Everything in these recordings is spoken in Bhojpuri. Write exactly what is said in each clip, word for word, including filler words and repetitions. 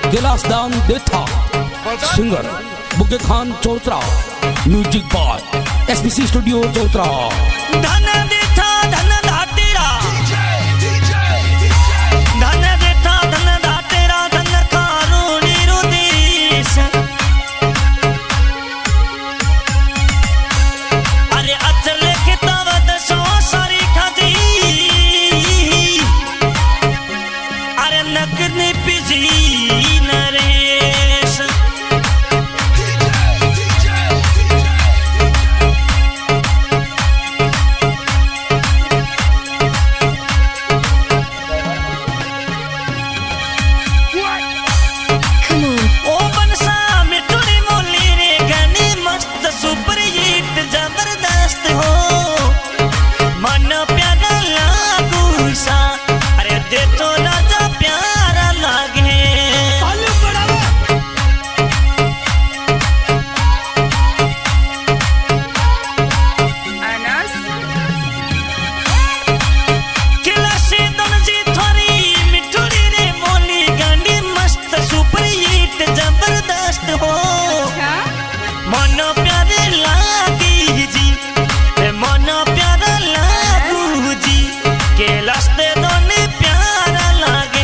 गिलासदान देथा, सिंगर बुके Khan Chautara, music by SBC studio Chautara. धन देथा धन दातेरा, धन देथा धन दातेरा, धन कारुणी रुदेश। अरे अचल किताब दसो सारी खादी, अरे नकनी पिजी नरेश। ओ बनसा मिठुड़ी मोली रे गानी मस्त सुपर हिट जबरदस्त हो, मन प्यारा लागू सा, अरे दे तो राजा प्यारा लागे। किलासी दनजी थोरी मिठुड़ी रे मोली गानी मस्त सुपर हिट जबरदस्त हो, मन प्यारे लागी जी, ए मन प्यारा लागू जी, के लास्ते दोने प्यारा लागे।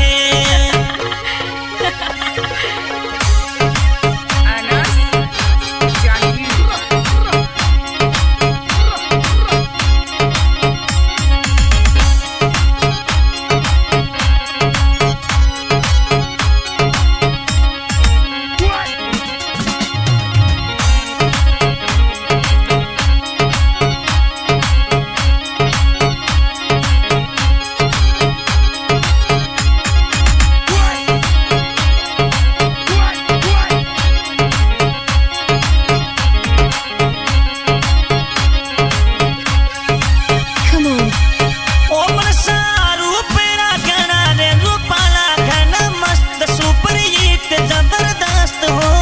ओ मनसा रूपेरा घना रे रूपाला घना मस्त सुपर हिट जबरदस्त हो,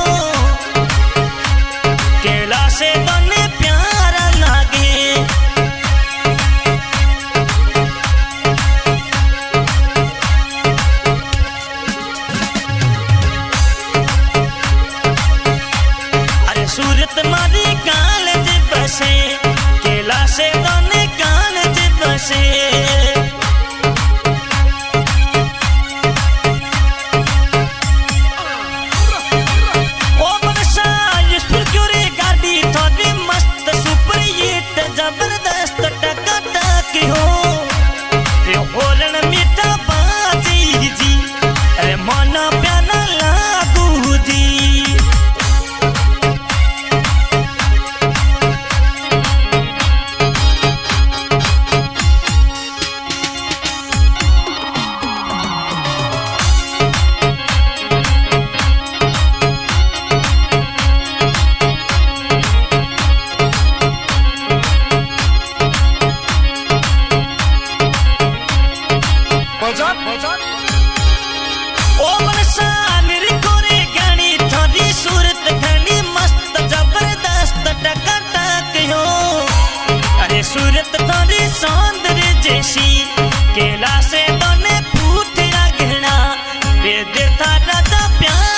केला से दोने प्यारा लागे। अरे सूरत मारी कालेज बसे, केला से दोने कालेज बसे। ओ मनसा स्पीड क्यों रे गाड़ी थोड़ी मस्त सुपर हिट जबरदस्त टकाटक हो, रे होलन मीठा बाजी जी, अरे मन प्यारा लागू जी। ओ मनसा मेरी कोरे गानी थोड़ी सूरत घनी मस्त जबरदस्त टकाटक हो, अरे सूरत थोड़ी सौंदर्य जैसी, केला से दोने फूट घना, वे देता राजा प्यार